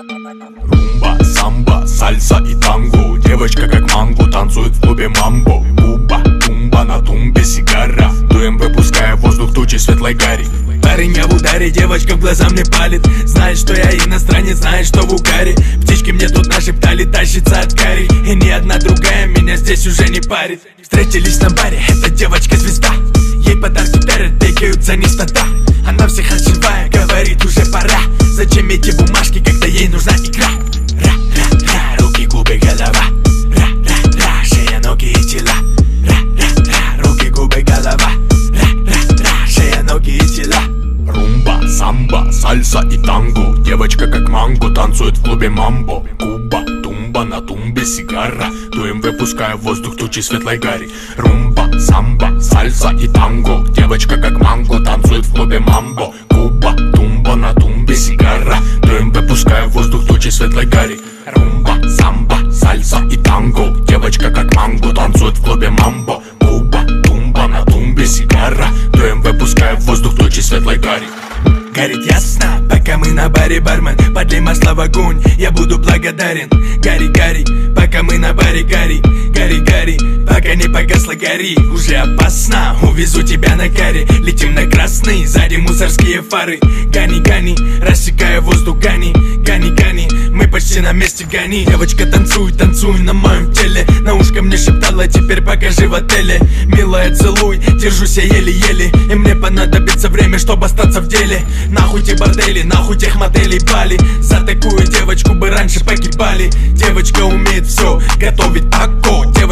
Румба, самбо, сальса и танго. Девочка как манго танцует в клубе мамбо. Куба, тумба, на тумбе сигара. Дуем, выпуская воздух тучи светлой гари. Парень, я в ударе, девочка в глаза мне палит. Знает, что я иностранец, знает, что в угаре. Птички мне тут нашептали, тащится от кари. И ни одна другая меня здесь уже не парит. Встретились на баре, эта девочка звезда. Ей подарки дарят, бегают за ней стада. Она всех живая, говорит, уже пора. Зачем эти бумажки, когда ей нужна игра? Ра-ра-ра, руки, губы, голова. Ра-ра-ра, шея, ноги и тела. Ра-ра-ра, руки, губы, голова. Ра-ра-ра, шея, ноги и тела. Румба, самбо, сальса и танго. Девочка как манго танцует в клубе мамбо. Куба, тумба, на тумбе сигара. Дуем, выпуская воздух тучи светлой гари. Румба, самбо, сальса и танго. Девочка как манго танцует в клубе мамбо. Куба, тумба, на тумбе сигара. Дуем, выпуская воздух тучи светлой гари. Румба, самбо, сальса и танго. Девочка как манго танцует в клубе мамбо. Куба, тумба, на тумбе сигара. Дуем, выпуская воздух тучи светлой гари. Горит ясно, пока мы на баре, бармен, подлей масло в огонь, я буду благодарен. Гори, гори, пока мы на баре, гори, гори, гори, пока не погасла, гори. Уже опасно, увезу тебя на каре. Летим на красный, сзади мусорские фары. Гони, гони, рассекая воздух, гони, гони, гони, мы почти на месте, гони. Девочка, танцуй, танцуй на моем теле. На ушко мне шептала, теперь покажи в отеле. Милая, целуй, держусь я еле-еле. И мне понадобится время, чтобы остаться в деле. Нахуй те бордели, нахуй тех моделей Бали. За такую девочку бы раньше погибали. Девочка умеет все, готовить тако.